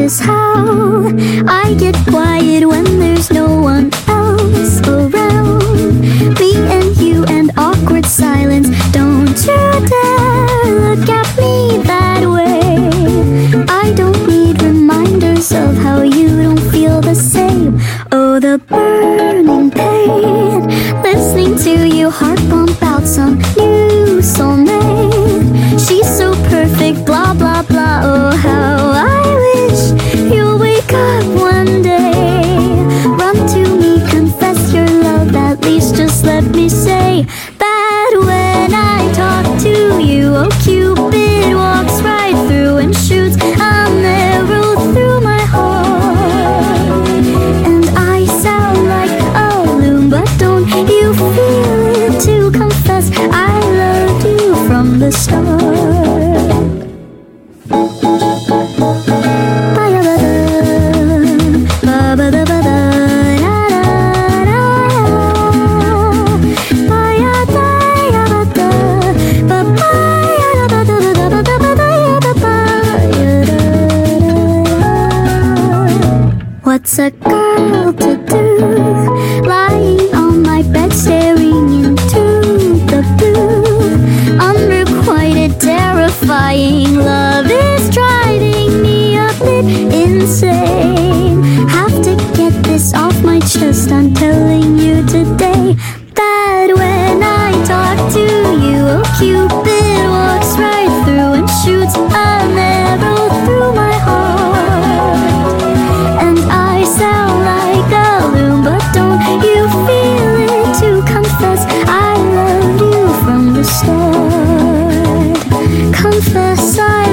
is how I get quiet when there's no one else around. Me and you and awkward silence. Don't you dare look at me that way. I don't need reminders of how you don't feel the same. Oh, the burning pain, listening to you heart pump out some new soulmate. She's so perfect, blah blah blah. Oh, how I wish you'll wake up one day. Run to me, confess your love, at least just let me say that when I talk to you, oh, Cupid walks right through and shoots an arrow through my heart. And I sound like a loon, but don't you feel it to confess I loved you from the start. What's a girl to do, lying on my bed staring into the blue? Unrequited, terrifying love is driving me a bit insane. Have to get this off my chest, I'm telling you today that when I talk to you, oh, Cupid walks right through and shoots an arrow through my heart. And I sound like a loon, but don't you feel it to confess I loved you from the start? Confess I